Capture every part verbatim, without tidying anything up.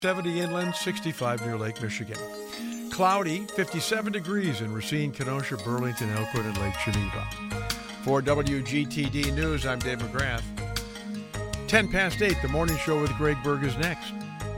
seventy inland, sixty-five near Lake Michigan. Cloudy, fifty-seven degrees in Racine, Kenosha, Burlington, Elkhorn, and Lake Geneva. For W G T D News, I'm Dave McGrath. ten past eight, the morning show with Greg Berg is next.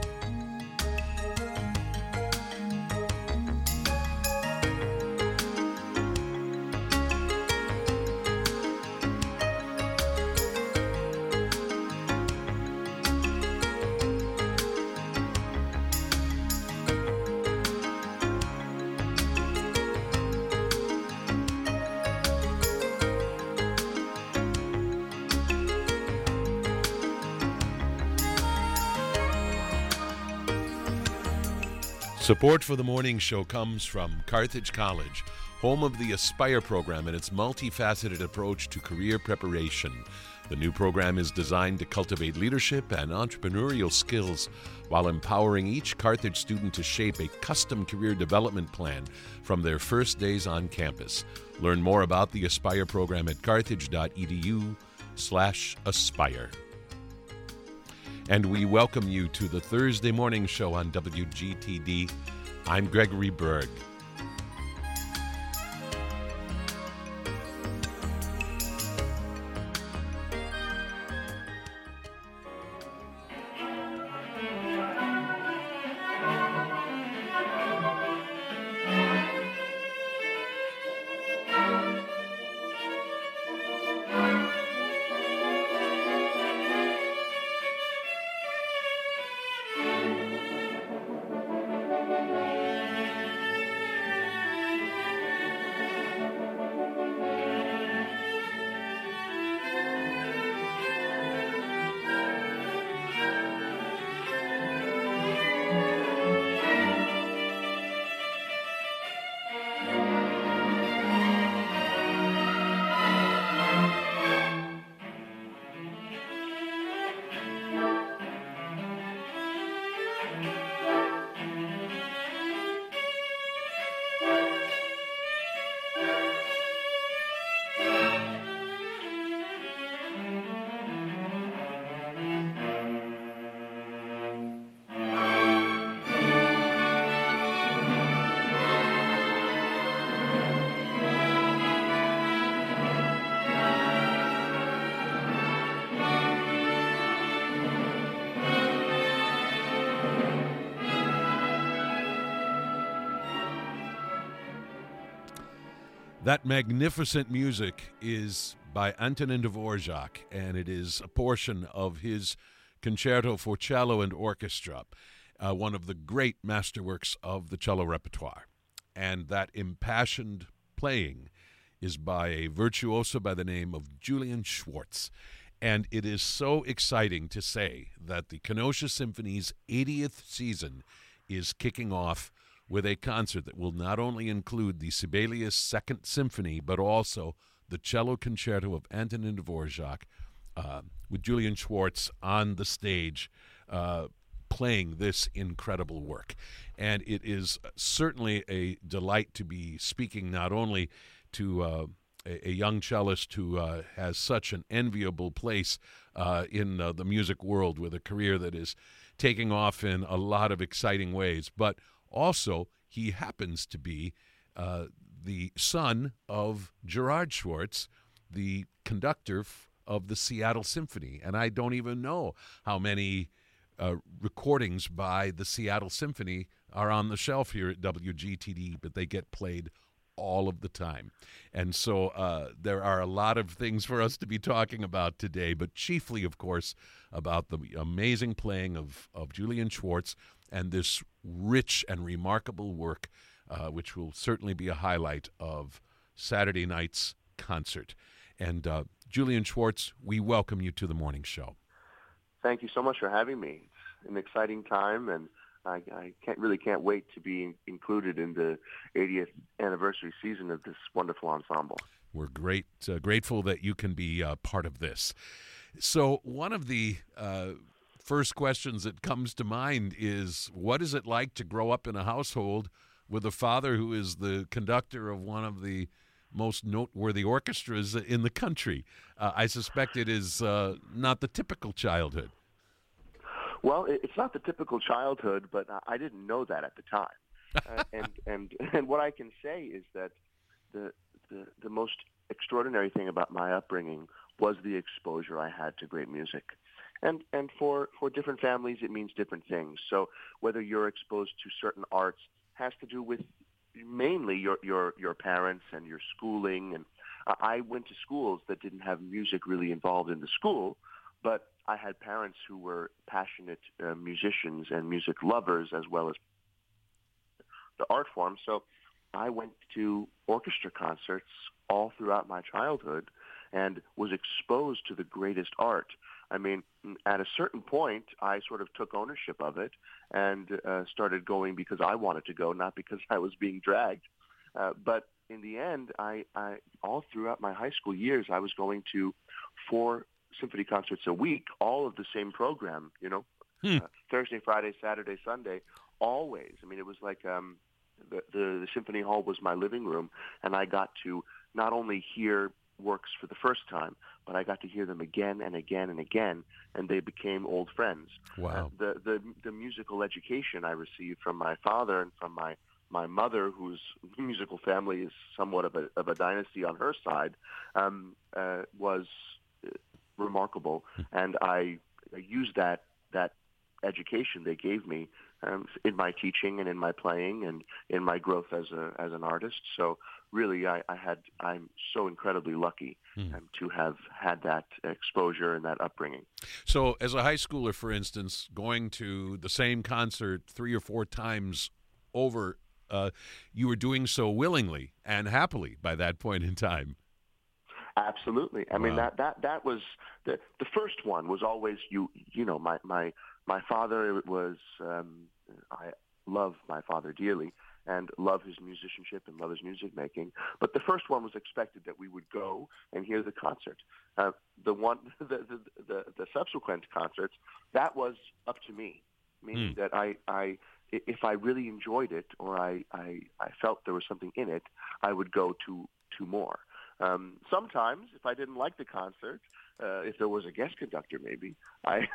Support for the morning show comes from Carthage College, home of the Aspire program and its multifaceted approach to career preparation. The new program is designed to cultivate leadership and entrepreneurial skills while empowering each Carthage student to shape a custom career development plan from their first days on campus. Learn more about the Aspire program at carthage.edu slash aspire. And we welcome you to the Thursday morning show on W G T D. I'm Gregory Berg. That magnificent music is by Antonin Dvorak, and it is a portion of his Concerto for Cello and Orchestra, uh, one of the great masterworks of the cello repertoire. And that impassioned playing is by a virtuoso by the name of Julian Schwartz. And it is so exciting to say that the Kenosha Symphony's eightieth season is kicking off with a concert that will not only include the Sibelius Second Symphony, but also the cello concerto of Antonin Dvorak, uh, with Julian Schwartz on the stage uh, playing this incredible work. And it is certainly a delight to be speaking not only to uh, a, a young cellist who uh, has such an enviable place uh, in uh, the music world with a career that is taking off in a lot of exciting ways, but also, he happens to be uh, the son of Gerard Schwartz, the conductor f- of the Seattle Symphony. And I don't even know how many uh, recordings by the Seattle Symphony are on the shelf here at W G T D, but they get played all of the time. And so uh, there are a lot of things for us to be talking about today, but chiefly, of course, about the amazing playing of, of Julian Schwartz and this rich and remarkable work, uh, which will certainly be a highlight of Saturday night's concert. And uh, Julian Schwartz, we welcome you to the morning show. Thank you so much for having me. It's an exciting time, and I, I can't really can't wait to be included in the eightieth anniversary season of this wonderful ensemble. We're great, uh, grateful that you can be uh, part of this. So one of the uh, first questions that comes to mind is, what is it like to grow up in a household with a father who is the conductor of one of the most noteworthy orchestras in the country? Uh, I suspect it is uh, not the typical childhood. Well, it, it's not the typical childhood, but I, I didn't know that at the time. uh, and and and what I can say is that the the the most extraordinary thing about my upbringing was the exposure I had to great music. And and for, for different families, it means different things. So whether you're exposed to certain arts has to do with mainly your, your, your parents and your schooling. And I went to schools that didn't have music really involved in the school, but I had parents who were passionate uh, musicians and music lovers as well as the art form. So I went to orchestra concerts all throughout my childhood and was exposed to the greatest art. I mean, at a certain point, I sort of took ownership of it and uh, started going because I wanted to go, not because I was being dragged. Uh, but in the end, I, I all throughout my high school years, I was going to four symphony concerts a week, all of the same program, you know, hmm. uh, Thursday, Friday, Saturday, Sunday, always. I mean, it was like um, the, the, the symphony hall was my living room, and I got to not only hear works for the first time, but I got to hear them again and again and again, and they became old friends. Wow. Uh, the, the the musical education I received from my father and from my, my mother, whose musical family is somewhat of a, of a dynasty on her side, um, uh, was remarkable. And I, I used that, that education they gave me um, in my teaching and in my playing and in my growth as a as an artist. So really, I, I had I'm so incredibly lucky mm. um, to have had that exposure and that upbringing. So, as a high schooler, for instance, going to the same concert three or four times over, uh, you were doing so willingly and happily by that point in time. Absolutely. I wow. mean that that that was the the first one was always you you know my my my father was um, I love my father dearly and love his musicianship and love his music making. But the first one was expected that we would go and hear the concert. Uh, the one the, the the the subsequent concerts, that was up to me, meaning mm. that I I if I really enjoyed it or I, I I felt there was something in it, I would go to to more. Um, sometimes, if I didn't like the concert, uh, if there was a guest conductor, maybe I,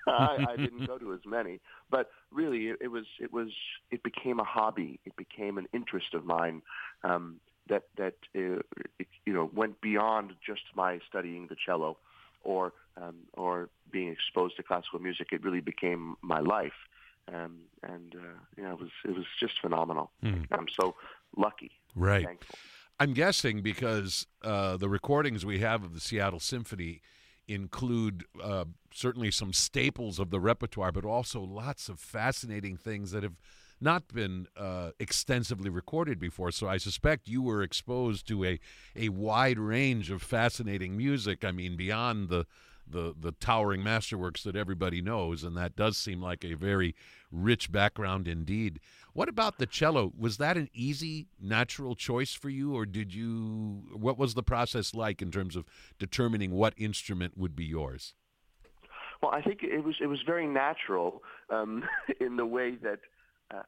I I didn't go to as many. But really, it, it was it was it became a hobby. It became an interest of mine um, that that uh, it, you know went beyond just my studying the cello or um, or being exposed to classical music. It really became my life, um, and uh, you know, it was it was just phenomenal. Mm. I'm so lucky, right? Thankful. I'm guessing because uh, the recordings we have of the Seattle Symphony include uh, certainly some staples of the repertoire, but also lots of fascinating things that have not been uh, extensively recorded before. So I suspect you were exposed to a, a wide range of fascinating music. I mean, beyond the, the, the towering masterworks that everybody knows, and that does seem like a very rich background indeed. What about the cello? Was that an easy, natural choice for you, or did you? What was the process like in terms of determining what instrument would be yours? Well, I think it was it was very natural um, in the way that uh,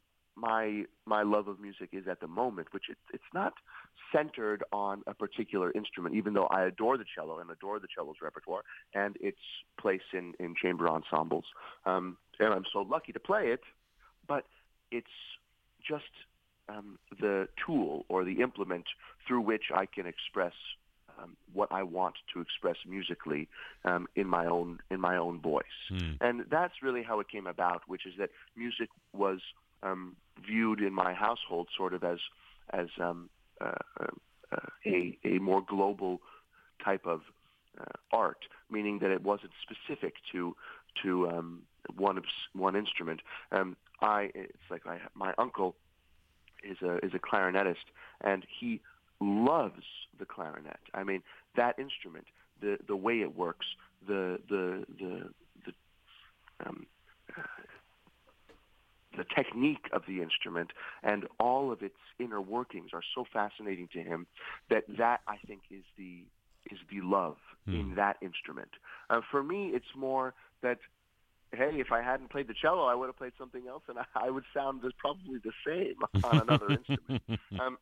my my love of music is at the moment, which it, it's not centered on a particular instrument, even though I adore the cello and adore the cello's repertoire and its place in, in chamber ensembles. Um, and I'm so lucky to play it, but it's just um, the tool or the implement through which I can express um, what I want to express musically um, in my own in my own voice. Mm. And that's really how it came about, which is that music was um, viewed in my household sort of as as um, uh, uh, a a more global type of uh, art, meaning that it wasn't specific to to um, one of one instrument. Um, I it's like I, my uncle is a is a clarinetist, and he loves the clarinet. I mean, that instrument, the the way it works, the the the the um, uh, the technique of the instrument, and all of its inner workings are so fascinating to him that that I think is the is the love hmm. in that instrument. Uh, for me, it's more that, hey, if I hadn't played the cello, I would have played something else, and I, I would sound probably the same on another instrument. Um,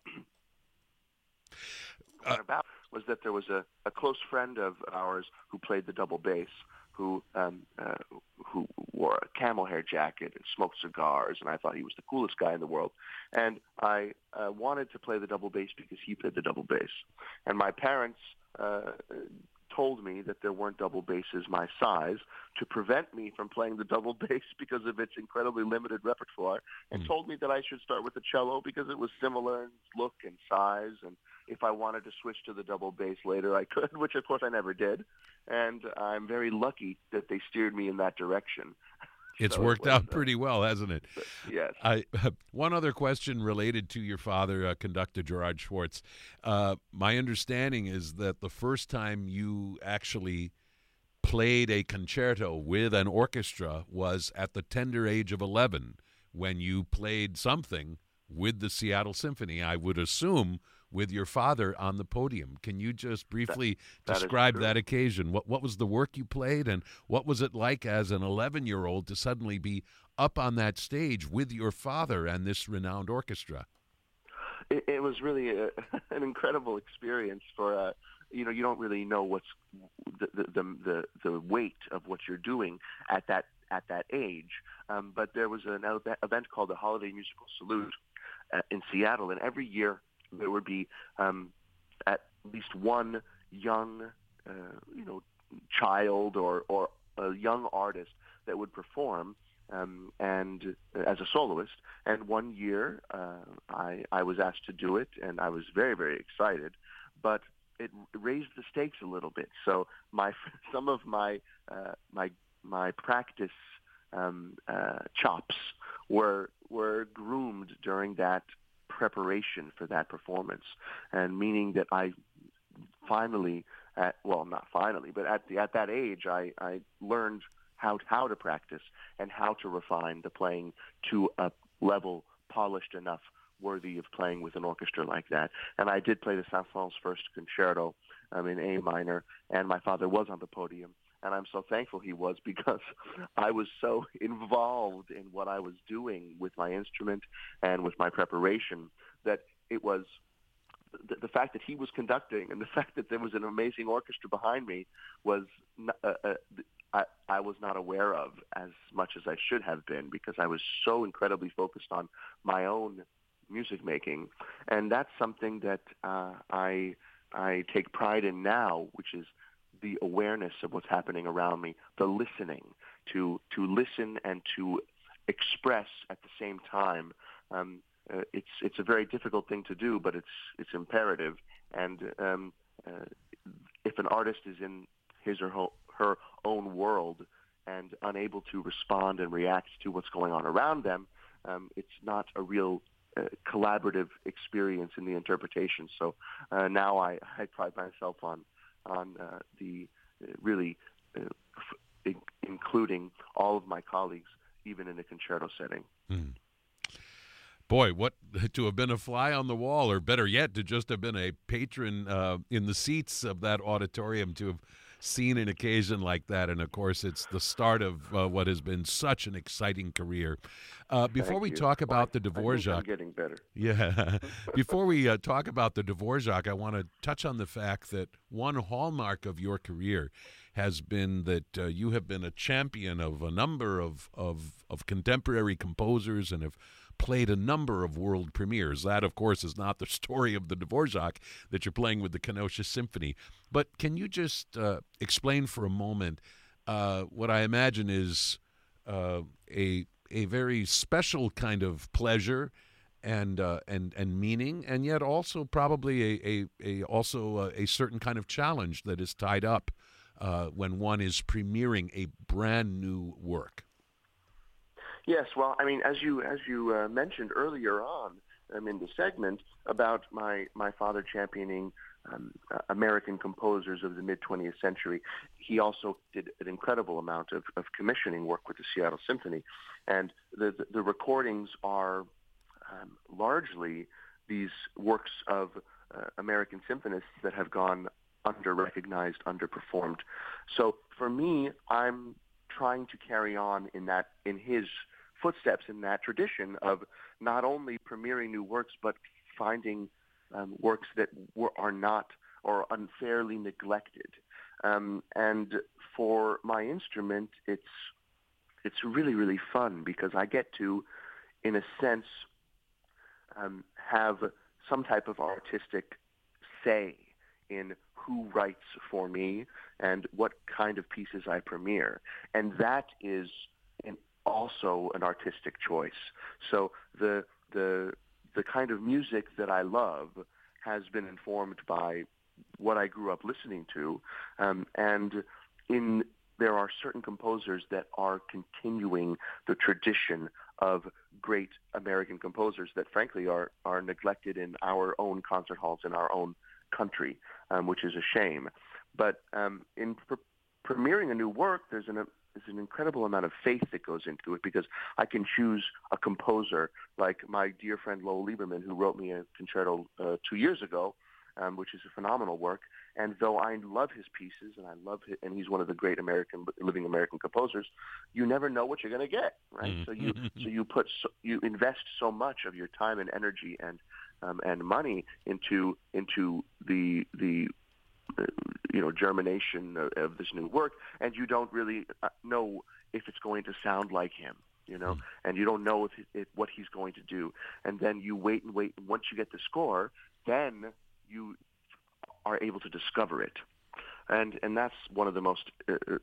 what about was that there was a, a close friend of ours who played the double bass, who um, uh, who wore a camel hair jacket and smoked cigars, and I thought he was the coolest guy in the world. And I uh, wanted to play the double bass because he played the double bass. And my parents uh, told me that there weren't double basses my size to prevent me from playing the double bass because of its incredibly limited repertoire, and mm. told me that I should start with the cello because it was similar in look and size, and if I wanted to switch to the double bass later, I could, which of course I never did. And I'm very lucky that they steered me in that direction. It's so worked it was, out pretty well, hasn't it? Yes. I, uh, one other question related to your father, uh, conductor Gerard Schwartz. Uh, my understanding is that the first time you actually played a concerto with an orchestra was at the tender age of eleven, when you played something with the Seattle Symphony, I would assume with your father on the podium. Can you just briefly that, that describe that occasion? What what was the work you played, and what was it like as an eleven-year-old to suddenly be up on that stage with your father and this renowned orchestra? It, it was really a, an incredible experience for, uh, you know, you don't really know what's the, the, the, the, the weight of what you're doing at that at that age. Um, but there was an event called the Holiday Musical Salute uh, in Seattle, and every year there would be um, at least one young, uh, you know, child or, or a young artist that would perform um, and uh, as a soloist. And one year uh, I, I was asked to do it, and I was very, very excited. But it raised the stakes a little bit. So my some of my uh, my my practice um, uh, chops were were groomed during that preparation for that performance, and meaning that I finally, at, well, not finally, but at the at that age, I, I learned how how to practice and how to refine the playing to a level polished enough, worthy of playing with an orchestra like that. And I did play the Saint-Saëns First Concerto um, in A minor, and my father was on the podium. And I'm so thankful he was, because I was so involved in what I was doing with my instrument and with my preparation that it was the, the fact that he was conducting and the fact that there was an amazing orchestra behind me was uh, uh, I, I was not aware of as much as I should have been, because I was so incredibly focused on my own music making. And that's something that uh, I I take pride in now, which is the awareness of what's happening around me, the listening, to to listen and to express at the same time. Um, uh, it's it's a very difficult thing to do, but it's it's imperative. And um, uh, if an artist is in his or her, her own world and unable to respond and react to what's going on around them, um, it's not a real uh, collaborative experience in the interpretation. So uh, now I, I pride myself on on uh, the uh, really uh, f- including all of my colleagues, even in a concerto setting. Mm. Boy, what to have been a fly on the wall, or better yet, to just have been a patron uh, in the seats of that auditorium, to have seen an occasion like that. And of course, it's the start of uh, what has been such an exciting career. Uh, before Thank we you. talk about well, the I Dvorak, think I'm getting better. Yeah. Before we uh, talk about the Dvorak, I want to touch on the fact that one hallmark of your career has been that uh, you have been a champion of a number of, of, of contemporary composers and have played a number of world premieres. That, of course, is not the story of the Dvorak that you're playing with the Kenosha Symphony. But can you just uh, explain for a moment uh, what I imagine is uh, a a very special kind of pleasure and uh, and and meaning, and yet also probably a a, a also a, a certain kind of challenge that is tied up uh, when one is premiering a brand new work. Yes, well, I mean, as you as you uh, mentioned earlier on um, in the segment about my my father championing um, uh, American composers of the mid twentieth century, he also did an incredible amount of, of commissioning work with the Seattle Symphony, and the the, the recordings are um, largely these works of uh, American symphonists that have gone under-recognized, underperformed. So for me, I'm trying to carry on in that in his footsteps, in that tradition of not only premiering new works, but finding um, works that were, are not or unfairly neglected. Um, and for my instrument, it's it's really, really fun because I get to, in a sense, um, have some type of artistic say in who writes for me and what kind of pieces I premiere. And that is an, also an artistic choice. So the the the kind of music that I love has been informed by what I grew up listening to, um, and in there are certain composers that are continuing the tradition of great American composers that, frankly, are are neglected in our own concert halls in our own country, um, which is a shame. But um, in pre- premiering a new work, there's an there's an incredible amount of faith that goes into it because I can choose a composer like my dear friend Lowell Lieberman, who wrote me a concerto uh, two years ago, um, which is a phenomenal work. And though I love his pieces, and I love his, and he's one of the great American living American composers, you never know what you're going to get, right? Mm. So you so you put so, you invest so much of your time and energy and um, and money into into the the uh, you know germination of, of this new work, and you don't really uh, know if it's going to sound like him. You know, mm. and you don't know if, if what he's going to do, and then you wait and wait. And once you get the score, then you are able to discover it, and and that's one of the most uh,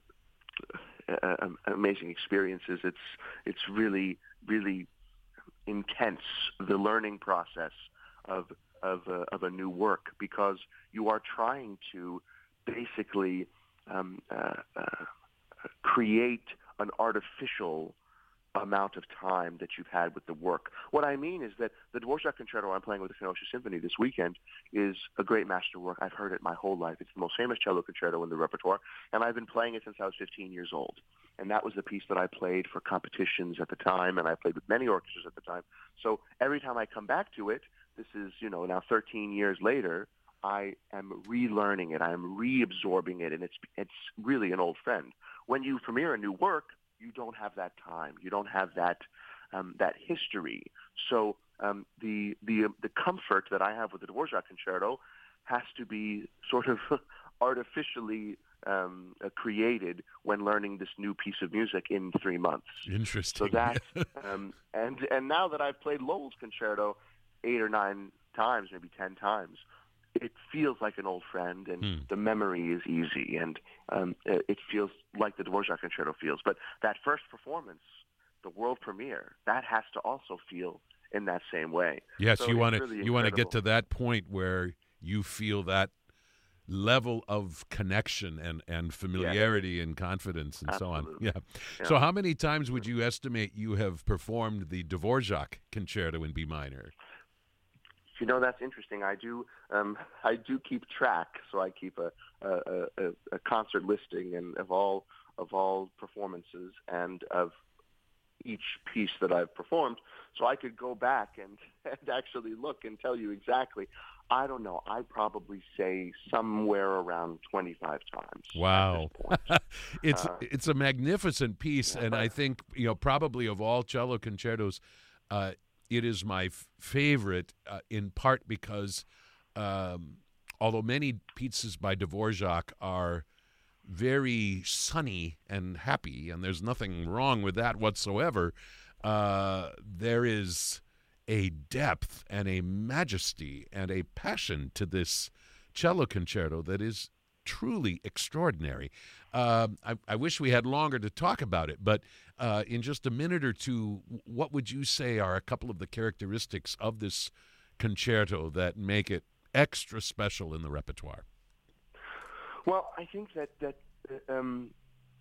uh, uh, amazing experiences. It's it's really really intense, the learning process of of uh, of a new work, because you are trying to basically um, uh, uh, create an artificial amount of time that you've had with the work. What I mean is that the Dvorak Concerto I'm playing with the Kenosha Symphony this weekend is a great masterwork. I've heard it my whole life. It's the most famous cello concerto in the repertoire, and I've been playing it since I was fifteen years old. And that was the piece that I played for competitions at the time, and I played with many orchestras at the time. So every time I come back to it, this is, you know, now thirteen years later, I am relearning it. I am reabsorbing it, and it's it's really an old friend. When you premiere a new work, you don't have that time. You don't have that um, that history. So um, the the the comfort that I have with the Dvorak Concerto has to be sort of artificially um, uh, created when learning this new piece of music in three months. Interesting. So that um, and and now that I've played Lowell's concerto eight or nine times, maybe ten times, it feels like an old friend, and hmm. the memory is easy, and um, it feels like the Dvorak Concerto feels. But that first performance, the world premiere, that has to also feel in that same way. Yes, so you want to really you want to get to that point where you feel that level of connection and, and familiarity yes. and confidence and Absolutely. so on. Yeah. yeah. So how many times would you estimate you have performed the Dvorak Concerto in B minor? You know, that's interesting. I do um, I do keep track, so I keep a a, a, a concert listing and of all of all performances and of each piece that I've performed, so I could go back and, and actually look and tell you exactly. I don't know. I'd probably say somewhere around twenty-five times. Wow. it's uh, it's a magnificent piece, and I think, you know, probably of all cello concertos, uh, it is my f- favorite, uh, in part because um, although many pieces by Dvorak are very sunny and happy, and there's nothing wrong with that whatsoever, uh, there is a depth and a majesty and a passion to this cello concerto that is truly extraordinary. Uh, I, I wish we had longer to talk about it, but uh, in just a minute or two, what would you say are a couple of the characteristics of this concerto that make it extra special in the repertoire? Well, I think that that um,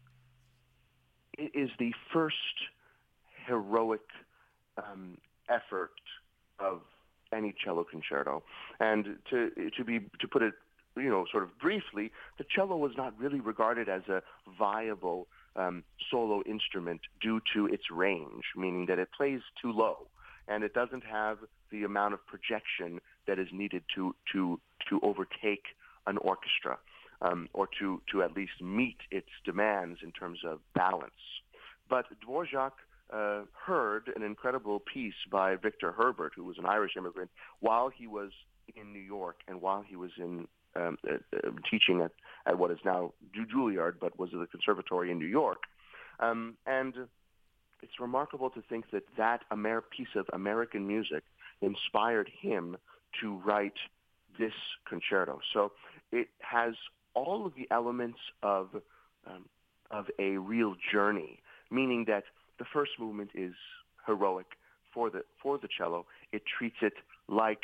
it is the first heroic um, effort of any cello concerto, and to to be to put it, you know, sort of briefly, the cello was not really regarded as a viable um, solo instrument due to its range, meaning that it plays too low, and it doesn't have the amount of projection that is needed to to to overtake an orchestra, um, or to to at least meet its demands in terms of balance. But Dvorak uh, heard an incredible piece by Victor Herbert, who was an Irish immigrant, while he was in New York and while he was in um, uh, uh, teaching at, at what is now Juilliard, but was at the Conservatory in New York. Um, and it's remarkable to think that that Amer- piece of American music inspired him to write this concerto. So it has all of the elements of um, of a real journey, meaning that the first movement is heroic for the for the cello. It treats it like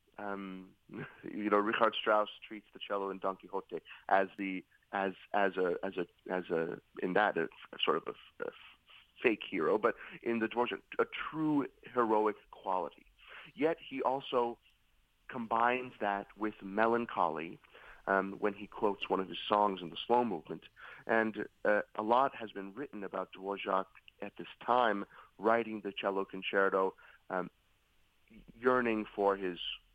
um, you know Richard Strauss treats the cello in Don Quixote as the as as a as a as a in that a, a sort of a, a fake hero, but in the Dvorak a true heroic quality. Yet he also combines that with melancholy um, when he quotes one of his songs in the slow movement. And uh, a lot has been written about Dvorak at this time, writing the cello concerto, um, yearning for his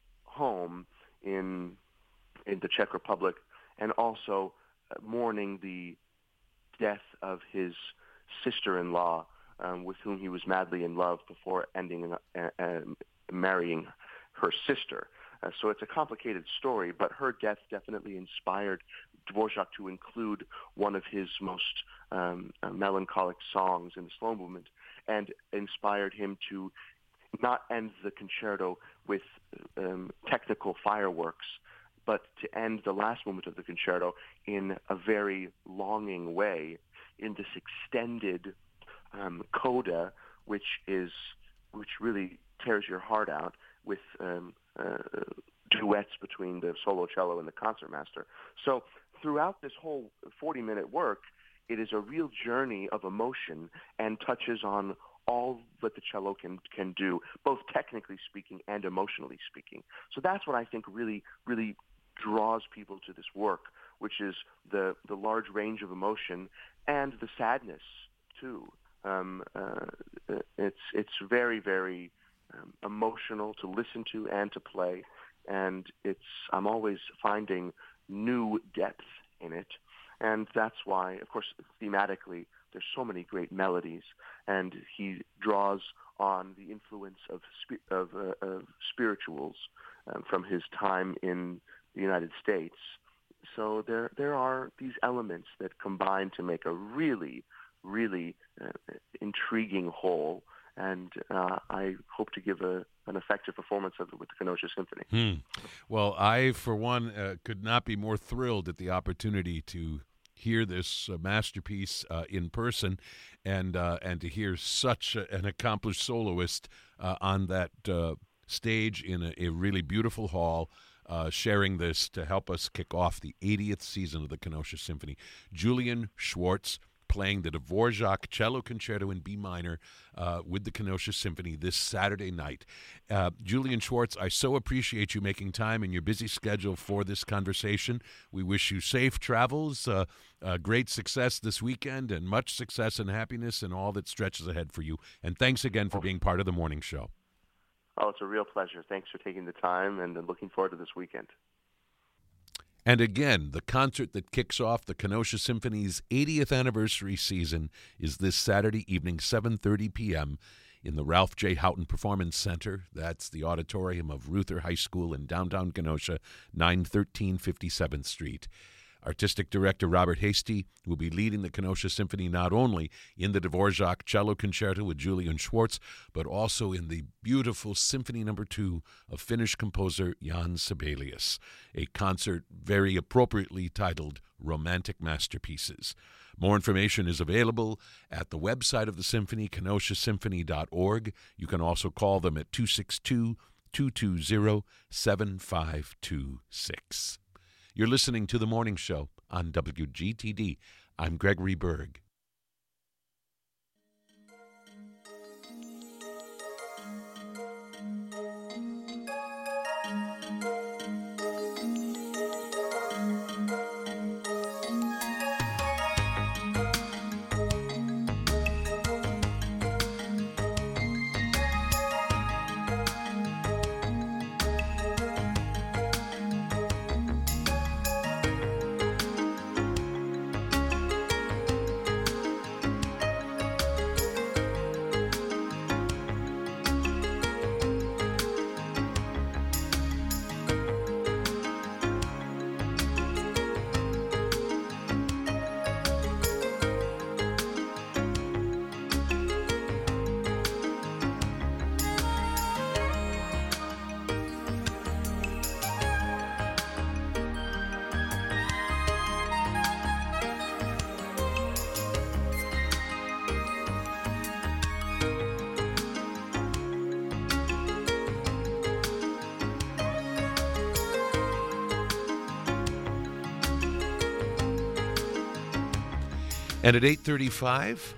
home in in the Czech Republic, and also uh, mourning the death of his sister-in-law, um, with whom he was madly in love before ending uh, uh, marrying her sister. Uh, so it's a complicated story, but her death definitely inspired Dvorak to include one of his most um, uh, melancholic songs in the slow movement, and inspired him to not end the concerto with um, technical fireworks, but to end the last moment of the concerto in a very longing way, in this extended um, coda, which is which really tears your heart out, with um, uh, duets between the solo cello and the concertmaster. So throughout this whole forty-minute work, it is a real journey of emotion and touches on all that the cello can can do, both technically speaking and emotionally speaking. So that's what I think really, really draws people to this work, which is the, the large range of emotion and the sadness, too. Um, uh, it's, it's very, very um, emotional to listen to and to play, and it's I'm always finding new depth in it. And that's why, of course, thematically, there's so many great melodies, and he draws on the influence of spi- of, uh, of spirituals um, from his time in the United States. So there there are these elements that combine to make a really, really uh, intriguing whole. And uh, I hope to give a, an effective performance of it with the Kenosha Symphony. Hmm. Well, I, for one, uh, could not be more thrilled at the opportunity to hear this uh, masterpiece uh, in person, and uh, and to hear such a, an accomplished soloist uh, on that uh, stage in a, a really beautiful hall, uh, sharing this to help us kick off the eightieth season of the Kenosha Symphony. Julian Schwartz playing the Dvorak Cello Concerto in B minor uh, with the Kenosha Symphony this Saturday night. Uh, Julian Schwartz, I so appreciate you making time in your busy schedule for this conversation. We wish you safe travels, uh, uh, great success this weekend, and much success and happiness in all that stretches ahead for you. And thanks again for being part of the morning show. Oh, it's a real pleasure. Thanks for taking the time, and looking forward to this weekend. And again, the concert that kicks off the Kenosha Symphony's eightieth anniversary season is this Saturday evening, seven thirty p.m. in the Ralph J. Houghton Performance Center. That's the auditorium of Ruther High School in downtown Kenosha, nine thirteen fifty-seventh Street. Artistic Director Robert Hasty will be leading the Kenosha Symphony not only in the Dvorak Cello Concerto with Julian Schwartz, but also in the beautiful Symphony Number Two of Finnish composer Jan Sibelius, a concert very appropriately titled Romantic Masterpieces. More information is available at the website of the Symphony, kenosha symphony dot org. You can also call them at two six two, two two zero, seven five two six. You're listening to The Morning Show on W G T D. I'm Gregory Berg. And at eight thirty-five,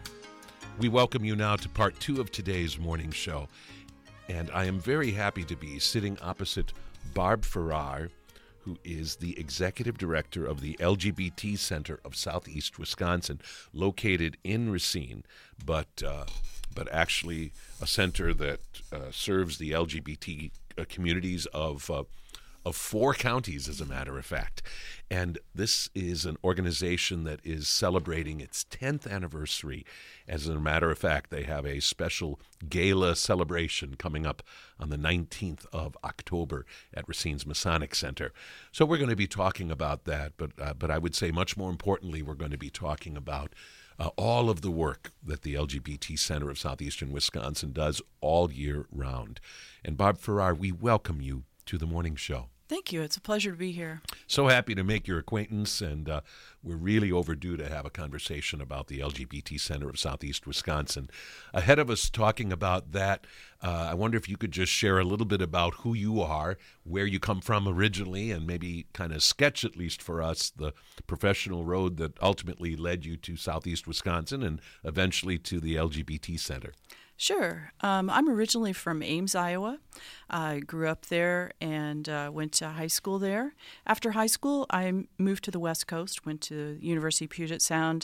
we welcome you now to part two of today's morning show. And I am very happy to be sitting opposite Barb Farrar, who is the executive director of the L G B T Center of Southeast Wisconsin, located in Racine, but uh, but actually a center that uh, serves the L G B T uh, communities of uh, of four counties, as a matter of fact. And this is an organization that is celebrating its tenth anniversary. As a matter of fact, they have a special gala celebration coming up on the nineteenth of October at Racine's Masonic Center. So we're going to be talking about that, but uh, but I would say much more importantly, we're going to be talking about uh, all of the work that the L G B T Center of Southeastern Wisconsin does all year round. And Barb Farrar, we welcome you to the morning show. Thank you. It's a pleasure to be here. So happy to make your acquaintance, and uh, we're really overdue to have a conversation about the L G B T Center of Southeast Wisconsin. Ahead of us talking about that, uh, I wonder if you could just share a little bit about who you are, where you come from originally, and maybe kind of sketch, at least for us, the professional road that ultimately led you to Southeast Wisconsin and eventually to the L G B T Center. Sure. Um, I'm originally from Ames, Iowa. I grew up there and uh, went to high school there. After high school, I moved to the West Coast, went to University of Puget Sound,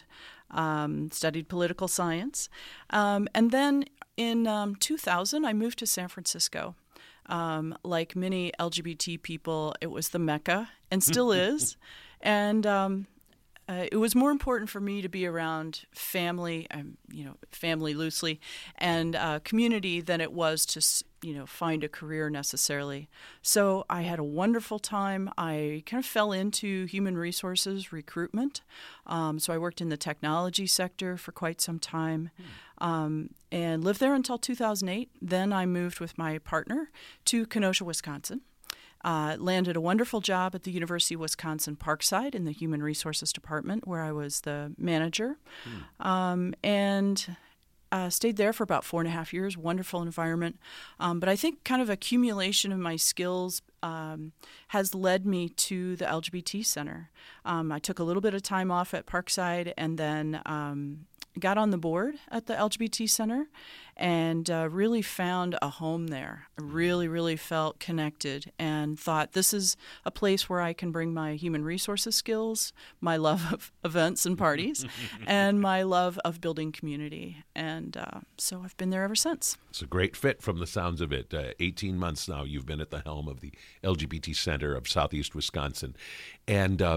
um, studied political science. Um, and then in um, two thousand, I moved to San Francisco. Um, like many L G B T people, it was the Mecca and still is. And um Uh, it was more important for me to be around family, um, you know, family loosely, and uh, community than it was to, you know, find a career necessarily. So I had a wonderful time. I kind of fell into human resources recruitment. Um, so I worked in the technology sector for quite some time, um, and lived there until two thousand eight. Then I moved with my partner to Kenosha, Wisconsin. Uh, landed a wonderful job at the University of Wisconsin Parkside in the Human Resources Department, where I was the manager, mm. um, and uh, stayed there for about four and a half years. Wonderful environment, um, but I think kind of accumulation of my skills um, has led me to the L G B T Center. Um, I took a little bit of time off at Parkside, and then um, got on the board at the L G B T Center and uh, really found a home there. I really, really felt connected and thought this is a place where I can bring my human resources skills, my love of events and parties, and my love of building community. And uh, so I've been there ever since. It's a great fit from the sounds of it. Uh, eighteen months now you've been at the helm of the L G B T Center of Southeast Wisconsin. And uh,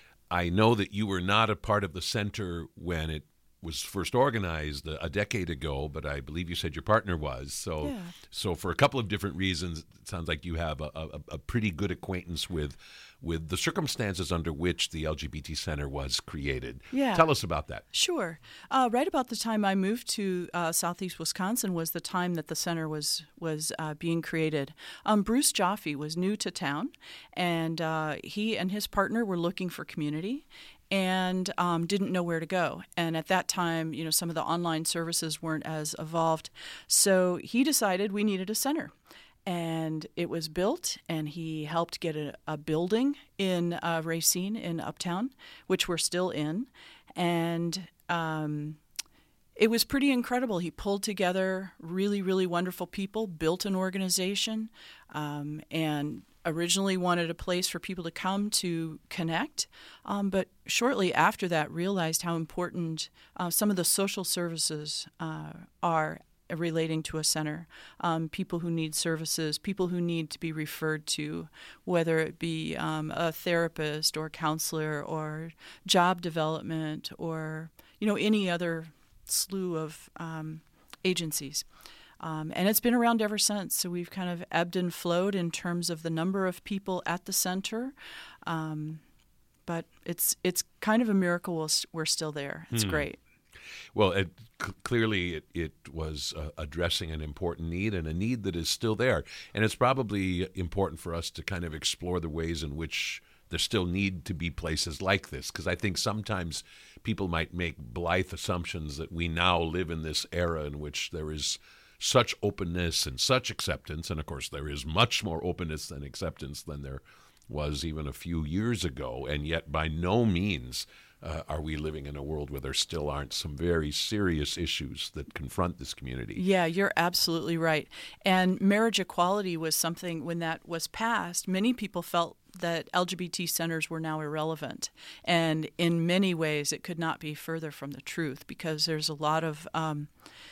I know that you were not a part of the center when it was first organized a decade ago, but I believe you said your partner was. So yeah. so for a couple of different reasons, it sounds like you have a, a, a pretty good acquaintance with with the circumstances under which the L G B T Center was created. Yeah. Tell us about that. Sure. Uh, right about the time I moved to uh, Southeast Wisconsin was the time that the center was was uh, being created. Um, Bruce Joffe was new to town, and uh, he and his partner were looking for community and um, didn't know where to go. And at that time, you know, some of the online services weren't as evolved. So he decided we needed a center. And it was built, and he helped get a, a building in uh, Racine in Uptown, which we're still in. And um, it was pretty incredible. He pulled together really, really wonderful people, built an organization, um, and originally wanted a place for people to come to connect, um, but shortly after that realized how important uh, some of the social services uh, are relating to a center. Um, people who need services, people who need to be referred to, whether it be um, a therapist or counselor or job development or, you know, any other slew of um, agencies. Um, and it's been around ever since. So we've kind of ebbed and flowed in terms of the number of people at the center. Um, but it's it's kind of a miracle we're, we're still there. It's hmm. great. Well, it, c- clearly it, it was uh, addressing an important need, and a need that is still there. And it's probably important for us to kind of explore the ways in which there still need to be places like this, because I think sometimes people might make blithe assumptions that we now live in this era in which there is such openness and such acceptance, and of course there is much more openness and acceptance than there was even a few years ago, and yet by no means uh, are we living in a world where there still aren't some very serious issues that confront this community. Yeah, you're absolutely right. And marriage equality was something, when that was passed, many people felt that L G B T centers were now irrelevant. And in many ways, it could not be further from the truth, because there's a lot of um,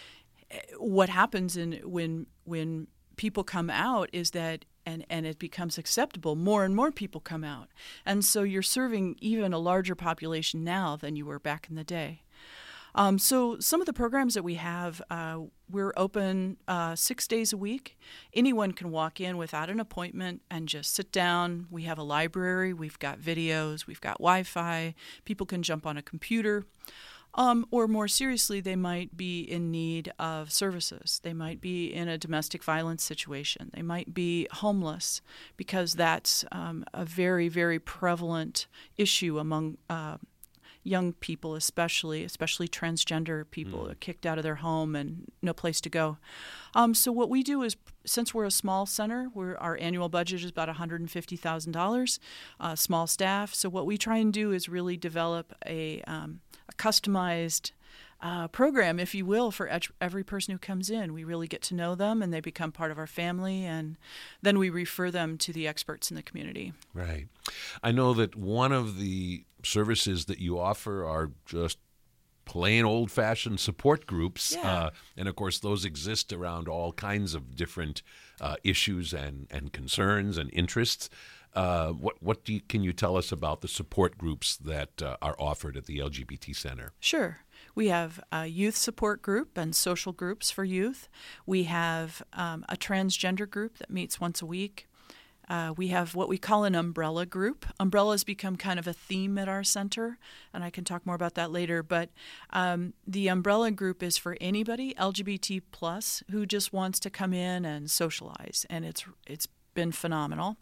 what happens in when when people come out is that and, and it becomes acceptable, more and more people come out. And so you're serving even a larger population now than you were back in the day. Um, so some of the programs that we have, uh, we're open uh, six days a week. Anyone can walk in without an appointment and just sit down. We have a library. We've got videos. We've got Wi-Fi. People can jump on a computer. Um, or more seriously, they might be in need of services. They might be in a domestic violence situation. They might be homeless, because that's um, a very, very prevalent issue among uh, young people, especially, especially transgender people, mm. kicked out of their home and no place to go. Um, so what we do is, since we're a small center, we're, our annual budget is about one hundred fifty thousand dollars, uh, small staff. So what we try and do is really develop a, um, a customized uh, program, if you will, for every person who comes in. We really get to know them, and they become part of our family, and then we refer them to the experts in the community. Right. I know that one of the services that you offer are just plain old-fashioned support groups, yeah. uh, and of course those exist around all kinds of different uh, issues and, and concerns and interests. Uh, what what do you, can you tell us about the support groups that uh, are offered at the L G B T Center? Sure. We have a youth support group and social groups for youth. We have um, a transgender group that meets once a week. Uh, we have what we call an umbrella group. Umbrella has become kind of a theme at our center, and I can talk more about that later. But um, the umbrella group is for anybody L G B T plus who just wants to come in and socialize, and it's it's been phenomenal.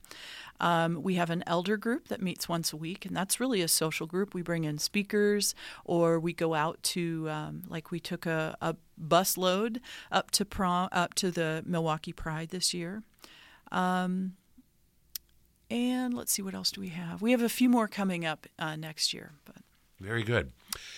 Um, we have an elder group that meets once a week, and that's really a social group. We bring in speakers, or we go out to, um, like we took a, a bus load up to prom, up to the Milwaukee Pride this year. Um, and let's see, what else do we have? We have a few more coming up uh, next year. But very good.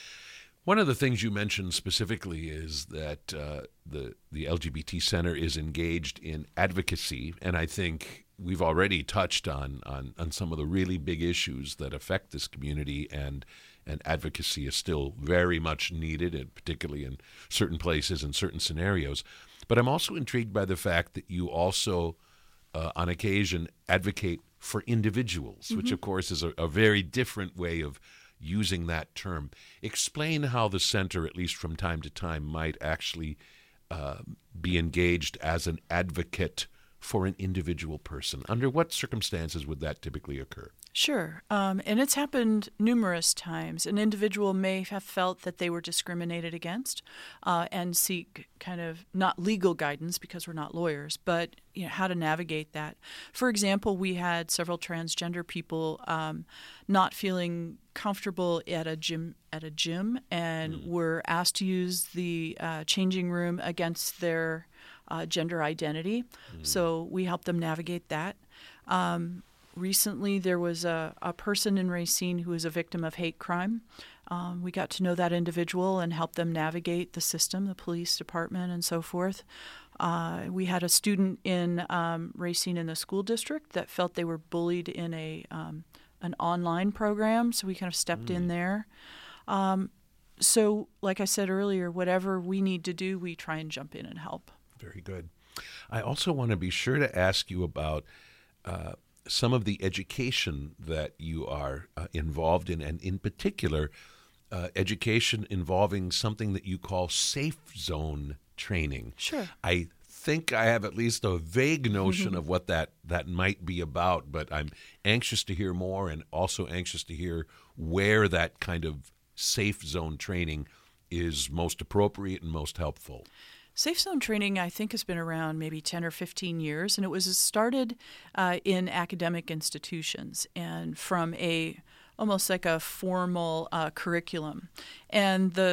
One of the things you mentioned specifically is that uh, the the L G B T Center is engaged in advocacy, and I think we've already touched on, on, on some of the really big issues that affect this community, and and advocacy is still very much needed, and particularly in certain places and certain scenarios. But I'm also intrigued by the fact that you also, uh, on occasion, advocate for individuals, mm-hmm. which of course is a, a very different way of using that term. Explain how the center, at least from time to time, might actually uh, be engaged as an advocate for an individual person. Under what circumstances would that typically occur? Sure. Um, and it's happened numerous times. An individual may have felt that they were discriminated against uh, and seek kind of not legal guidance, because we're not lawyers, but you know, how to navigate that. For example, we had several transgender people um, not feeling comfortable at a gym at a gym and mm. were asked to use the uh, changing room against their uh, gender identity. Mm. So we helped them navigate that. Um, Recently, there was a, a person in Racine who was a victim of hate crime. Um, we got to know that individual and help them navigate the system, the police department, and so forth. Uh, we had a student in um, Racine in the school district that felt they were bullied in a um, an online program, so we kind of stepped mm. in there. Um, so, like I said earlier, whatever we need to do, we try and jump in and help. Very good. I also want to be sure to ask you about uh, some of the education that you are uh, involved in, and in particular, uh, education involving something that you call safe zone training. Sure. I think I have at least a vague notion mm-hmm. of what that, that might be about, but I'm anxious to hear more, and also anxious to hear where that kind of safe zone training is most appropriate and most helpful. Safe Zone training, I think, has been around maybe ten or fifteen years, and it was started uh, in academic institutions and from a almost like a formal uh, curriculum. And the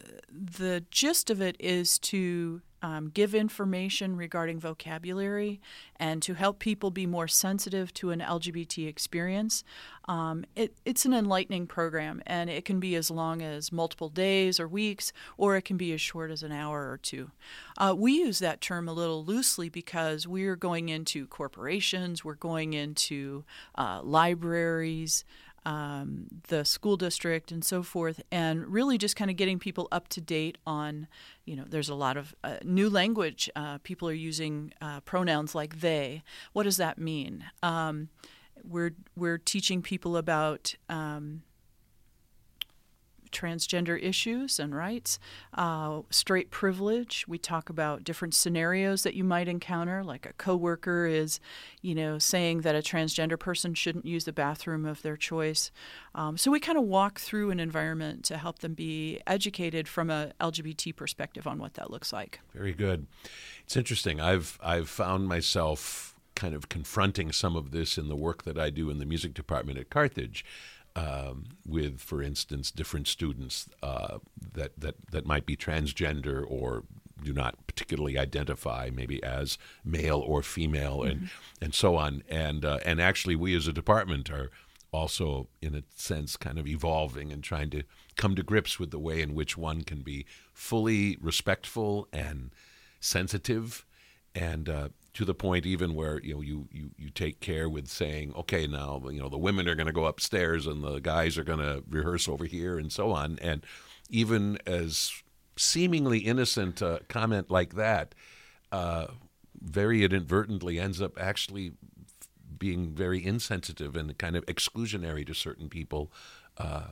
the gist of it is to um, give information regarding vocabulary and to help people be more sensitive to an L G B T experience. Um, it, it's an enlightening program, and it can be as long as multiple days or weeks, or it can be as short as an hour or two. Uh, we use that term a little loosely because we're going into corporations, we're going into uh, libraries, Um, the school district and so forth, and really just kind of getting people up to date on, you know, there's a lot of uh, new language. Uh, people are using uh, pronouns like they. What does that mean? Um, we're we're teaching people about um, transgender issues and rights, uh, straight privilege. We talk about different scenarios that you might encounter, like a coworker is, you know, saying that a transgender person shouldn't use the bathroom of their choice. Um, so we kind of walk through an environment to help them be educated from a L G B T perspective on what that looks like. Very good. It's interesting. I've I've found myself kind of confronting some of this in the work that I do in the music department at Carthage. Um, with, for instance, different students uh, that, that, that might be transgender or do not particularly identify maybe as male or female, and, mm-hmm. and so on. And uh, and actually we as a department are also, in a sense, kind of evolving and trying to come to grips with the way in which one can be fully respectful and sensitive, and uh, to the point even where, you know, you, you, you take care with saying, okay, now, you know, the women are going to go upstairs and the guys are going to rehearse over here and so on. And even as seemingly innocent uh, comment like that, uh, very inadvertently ends up actually being very insensitive and kind of exclusionary to certain people, uh,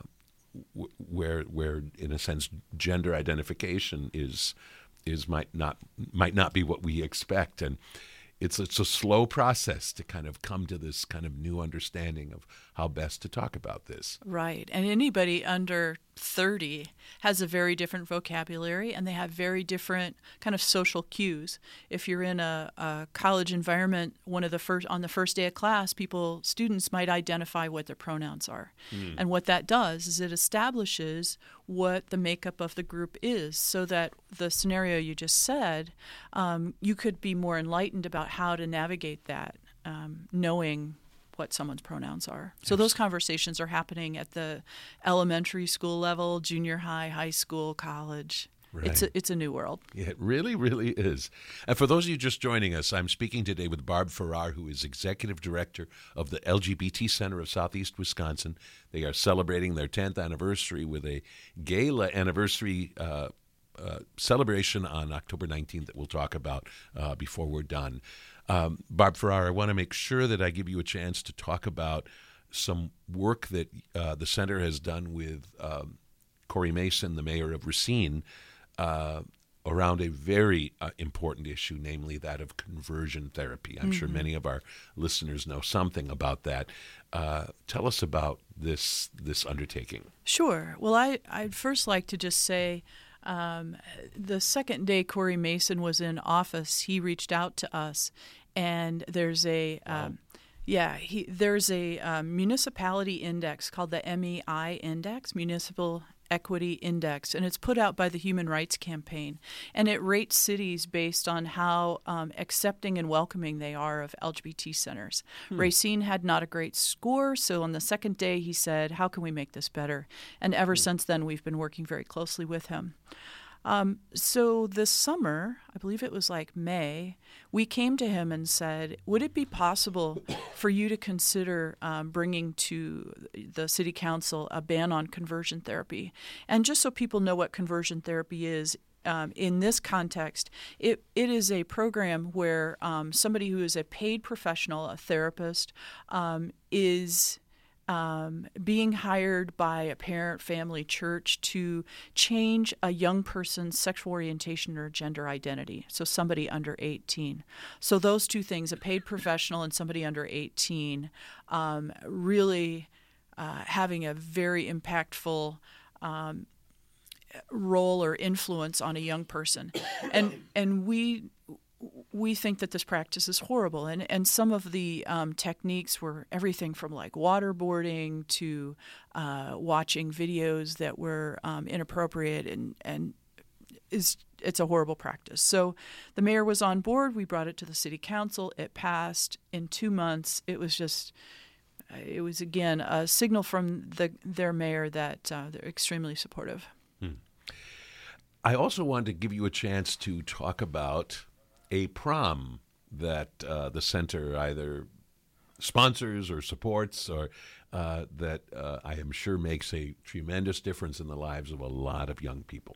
w- where, where in a sense, gender identification is is might not might not be what we expect. And it's it's a slow process to kind of come to this kind of new understanding of how best to talk about this. Right. And anybody under thirty has a very different vocabulary, and they have very different kind of social cues. If you're in a, a college environment, one of the first on the first day of class, people students might identify what their pronouns are. Mm. And what that does is it establishes what the makeup of the group is, so that the scenario you just said, um, you could be more enlightened about how to navigate that, um, knowing what someone's pronouns are. So those conversations are happening at the elementary school level, junior high, high school, college. Right. It's a, it's a new world. Yeah, it really, really is. And for those of you just joining us, I'm speaking today with Barb Farrar, who is Executive Director of the L G B T Center of Southeast Wisconsin. They are celebrating their tenth anniversary with a gala anniversary uh, uh, celebration on October nineteenth that we'll talk about uh, before we're done. Um, Barb Farrar, I want to make sure that I give you a chance to talk about some work that uh, the center has done with um, Corey Mason, the mayor of Racine, uh, around a very uh, important issue, namely that of conversion therapy. I'm mm-hmm. sure many of our listeners know something about that. Uh, tell us about this this undertaking. Sure. Well, I, I'd first like to just say Um, the second day Corey Mason was in office, he reached out to us, and there's a wow. um, yeah he there's a um, municipality index called the M E I Index, Municipal Equity Index, and it's put out by the Human Rights Campaign, and it rates cities based on how um, accepting and welcoming they are of L G B T centers. Hmm. Racine had not a great score, so on the second day he said, how can we make this better? And ever hmm. since then we've been working very closely with him. Um, so this summer, I believe it was like May, we came to him and said, would it be possible for you to consider um, bringing to the city council a ban on conversion therapy? And just so people know what conversion therapy is, um, in this context, it, it is a program where um, somebody who is a paid professional, a therapist, um, is Um, being hired by a parent, family, church to change a young person's sexual orientation or gender identity, so somebody under eighteen. So those two things, a paid professional and somebody under eighteen, um, really uh, having a very impactful um, role or influence on a young person. And and we we think that this practice is horrible. And, and some of the um, techniques were everything from like waterboarding to uh, watching videos that were um, inappropriate and, and is it's a horrible practice. So the mayor was on board. We brought it to the city council. It passed in two months. It was just, it was again a signal from the their mayor that uh, they're extremely supportive. Hmm. I also wanted to give you a chance to talk about a prom that uh, the center either sponsors or supports, or uh, that uh, I am sure makes a tremendous difference in the lives of a lot of young people.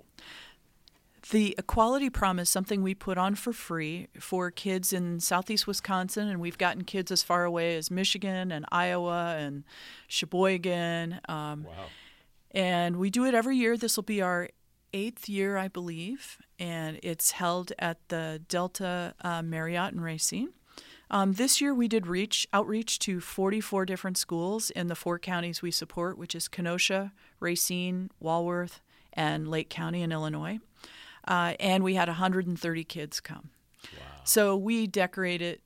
The Equality Prom is something we put on for free for kids in southeast Wisconsin, and we've gotten kids as far away as Michigan and Iowa and Sheboygan. Um, wow. And we do it every year. This will be our eighth year, I believe, and it's held at the Delta uh, Marriott in Racine. Um, this year we did reach outreach to forty-four different schools in the four counties we support, which is Kenosha, Racine, Walworth, and Lake County in Illinois. Uh, and we had one hundred thirty kids come. Wow. So we decorated.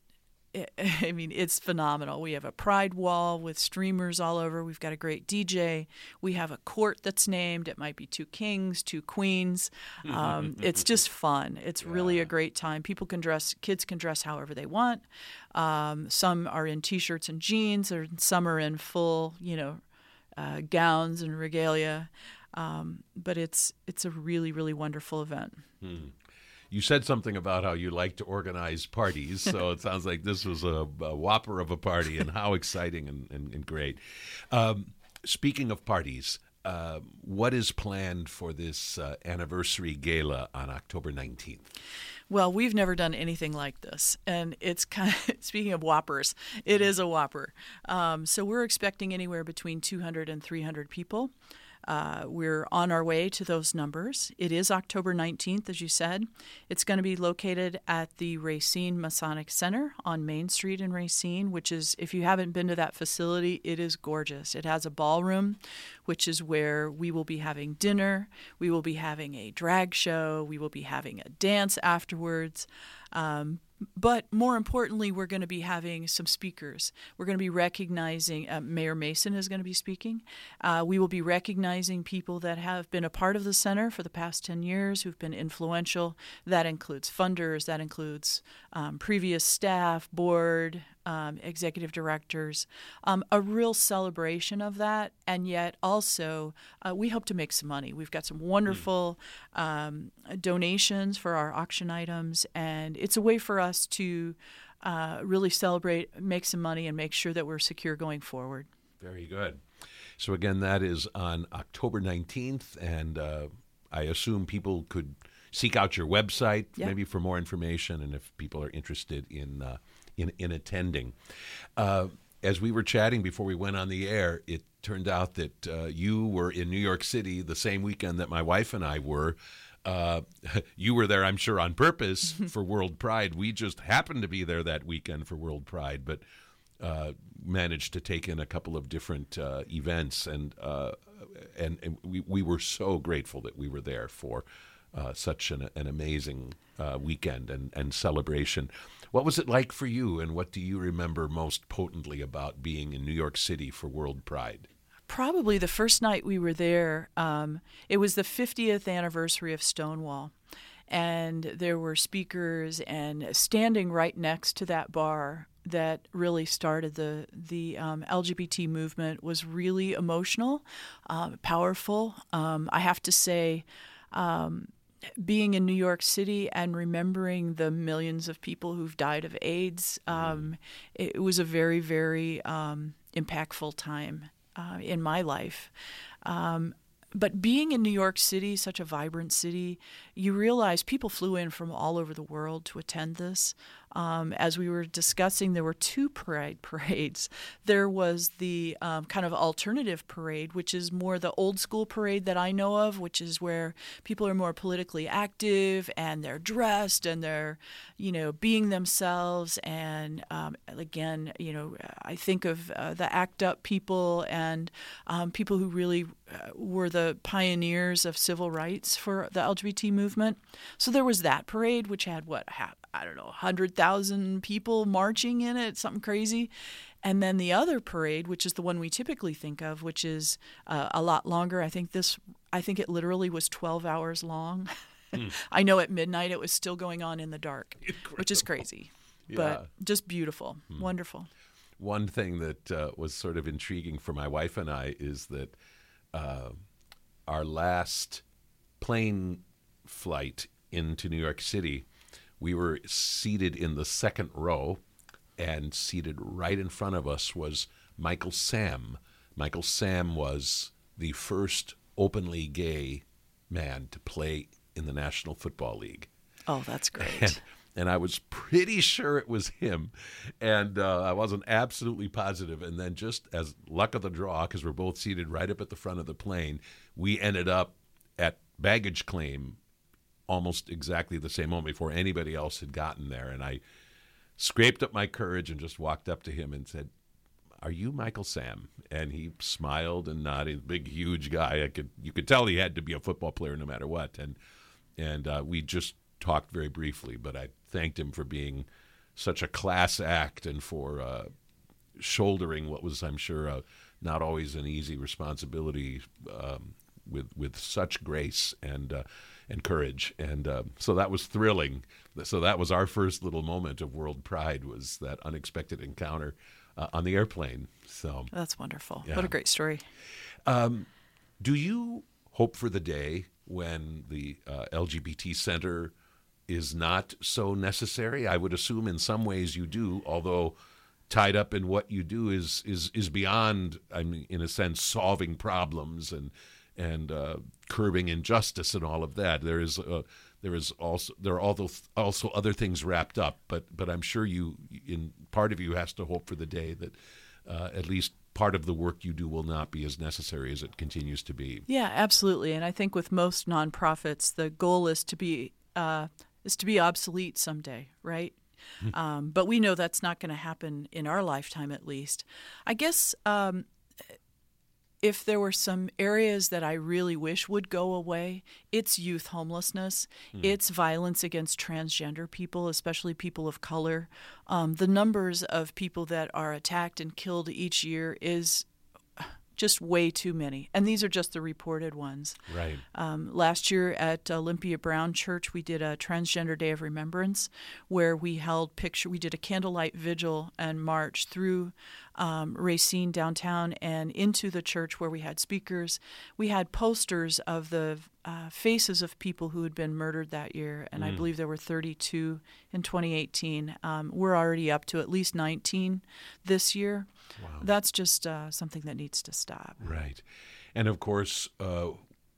I mean, it's phenomenal. We have a pride wall with streamers all over. We've got a great D J. We have a court that's named. It might be two kings, two queens. Um, it's just fun. It's yeah. really a great time. People can dress, kids can dress however they want. Um, some are in T-shirts and jeans, or some are in full, you know, uh, gowns and regalia. Um, but it's it's a really, really wonderful event. Hmm. You said something about how you like to organize parties, so it sounds like this was a, a whopper of a party, and how exciting and, and, and great. Um, speaking of parties, uh, what is planned for this uh, anniversary gala on October nineteenth? Well, we've never done anything like this, and it's kind of, speaking of whoppers, it is a whopper. Um, so we're expecting anywhere between two hundred and three hundred people. Uh, we're on our way to those numbers. It is October nineteenth, as you said. It's going to be located at the Racine Masonic Center on Main Street in Racine, which is, if you haven't been to that facility, it is gorgeous. It has a ballroom, which is where we will be having dinner. We will be having a drag show. We will be having a dance afterwards. Um, But more importantly, we're going to be having some speakers. We're going to be recognizing, uh, Mayor Mason is going to be speaking. Uh, we will be recognizing people that have been a part of the center for the past ten years, who've been influential. That includes funders, that includes um, previous staff, board, um, executive directors. Um, a real celebration of that, and yet also uh, we hope to make some money. We've got some wonderful um, donations for our auction items, and it's a way for us to uh, really celebrate, make some money, and make sure that we're secure going forward. Very good. So again, that is on October nineteenth, and uh, I assume people could seek out your website, yeah. maybe for more information, and if people are interested in uh, in, in attending. Uh, as we were chatting before we went on the air, it turned out that uh, you were in New York City the same weekend that my wife and I were. Uh, you were there, I'm sure, on purpose for World Pride. We just happened to be there that weekend for World Pride, but uh, managed to take in a couple of different uh, events, and, uh, and and we we were so grateful that we were there for uh, such an an amazing uh, weekend and, and celebration. What was it like for you, and what do you remember most potently about being in New York City for World Pride? Probably the first night we were there, um, it was the fiftieth anniversary of Stonewall, and there were speakers, and standing right next to that bar that really started the the um, L G B T movement was really emotional, uh, powerful. Um, I have to say, um, being in New York City and remembering the millions of people who've died of AIDS, um, it, it was a very, very um, impactful time Uh, in my life. Um, but being in New York City, such a vibrant city, you realize people flew in from all over the world to attend this. Um, as we were discussing, there were two pride parades. There was the um, kind of alternative parade, which is more the old school parade that I know of, which is where people are more politically active and they're dressed and they're, you know, being themselves. And um, again, you know, I think of uh, the ACT UP people and um, people who really uh, were the pioneers of civil rights for the L G B T movement. So there was that parade, which had what, I don't know, one hundred thousand people marching in it, something crazy. And then the other parade, which is the one we typically think of, which is uh, a lot longer. I think this, I think it literally was twelve hours long. Hmm. I know at midnight it was still going on in the dark, Incredible. Which is crazy, yeah. But just beautiful, hmm. wonderful. One thing that uh, was sort of intriguing for my wife and I is that uh, our last plane flight into New York City, we were seated in the second row, and seated right in front of us was Michael Sam. Michael Sam was the first openly gay man to play in the National Football League. Oh, that's great. And, and I was pretty sure it was him, and uh, I wasn't absolutely positive. And then just as luck of the draw, because we're both seated right up at the front of the plane, we ended up at baggage claim almost exactly the same moment before anybody else had gotten there. And I scraped up my courage and just walked up to him and said, "Are you Michael Sam?" And he smiled and nodded. Big, huge guy. I could you could tell he had to be a football player no matter what. And and uh, we just talked very briefly, but I thanked him for being such a class act and for uh, shouldering what was, I'm sure, uh, not always an easy responsibility um, with with such grace and uh, and courage. And uh, so that was thrilling. So that was our first little moment of World Pride, was that unexpected encounter uh, on the airplane. So that's wonderful. Yeah. What a great story. Um, do you hope for the day when the uh, L G B T Center is not so necessary? I would assume in some ways you do, although tied up in what you do is is is beyond, I mean, in a sense, solving problems and and uh, curbing injustice and all of that. There is uh, there is also there are also also other things wrapped up, but but I'm sure you, in part of you, has to hope for the day that uh, at least part of the work you do will not be as necessary as it continues to be. Yeah, absolutely. And I think with most nonprofits, the goal is to be uh, is to be obsolete someday, right? um, but we know that's not going to happen in our lifetime, at least. I guess um, if there were some areas that I really wish would go away, it's youth homelessness, mm. it's violence against transgender people, especially people of color. Um, the numbers of people that are attacked and killed each year is just way too many. And these are just the reported ones. Right. Um, last year at Olympia Brown Church, we did a Transgender Day of Remembrance where we held picture, we did a candlelight vigil and march through um, Racine downtown and into the church where we had speakers. We had posters of the uh, faces of people who had been murdered that year, and mm. I believe there were thirty-two in twenty eighteen. Um, we're already up to at least nineteen this year. Wow. That's just uh, something that needs to stop. Right. And of course, uh,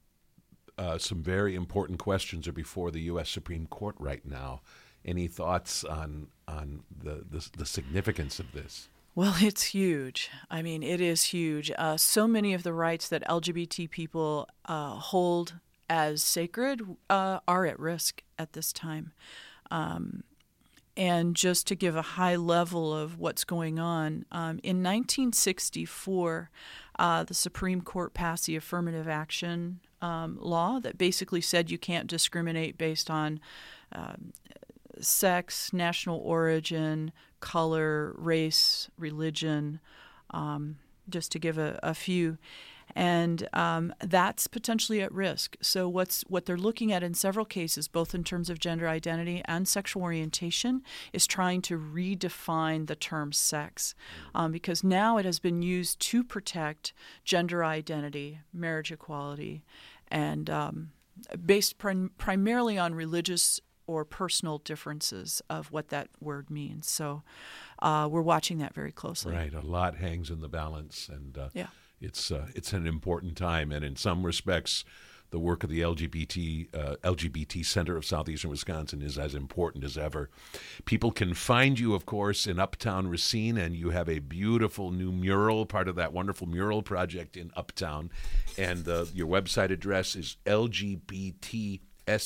uh, some very important questions are before the U S Supreme Court right now. Any thoughts on on the, the, the significance of this? Well, it's huge. I mean, it is huge. Uh, so many of the rights that L G B T people uh, hold as sacred uh, are at risk at this time. Um, and just to give a high level of what's going on, um, in nineteen sixty-four, uh, the Supreme Court passed the affirmative action um, law that basically said you can't discriminate based on um, sex, national origin, color, race, religion, um, just to give a, a few. And um, that's potentially at risk. So what's what they're looking at in several cases, both in terms of gender identity and sexual orientation, is trying to redefine the term sex, um, because now it has been used to protect gender identity, marriage equality, and um, based prim- primarily on religious or personal differences of what that word means. So uh, we're watching that very closely. Right. A lot hangs in the balance, and uh, yeah. it's uh, it's an important time. And in some respects, the work of the L G B T uh, L G B T Center of Southeastern Wisconsin is as important as ever. People can find you, of course, in Uptown Racine, and you have a beautiful new mural, part of that wonderful mural project in Uptown. And uh, your website address is L G B T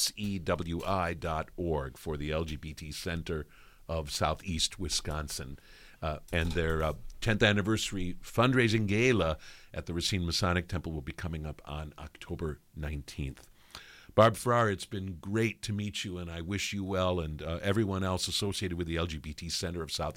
sewi dot org for the L G B T Center of Southeast Wisconsin. Uh, and their uh, tenth anniversary fundraising gala at the Racine Masonic Temple will be coming up on October nineteenth. Barb Farrar, it's been great to meet you, and I wish you well and uh, everyone else associated with the L G B T Center of South